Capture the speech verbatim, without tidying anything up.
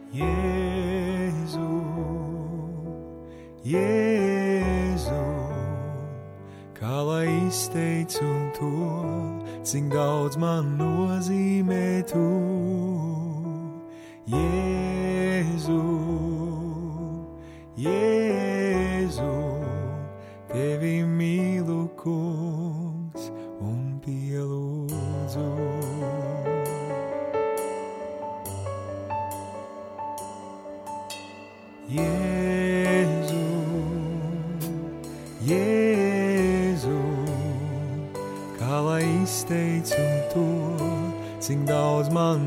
Jēzu, Jēzu, kā lai izteicu to, cik daudz man nozīmē tu. Jēzu, Jēzu, tevi mīlu, kungs, un pielūdzu. Jēzu, Jēzu, kā lai izteicu to, cik daudz man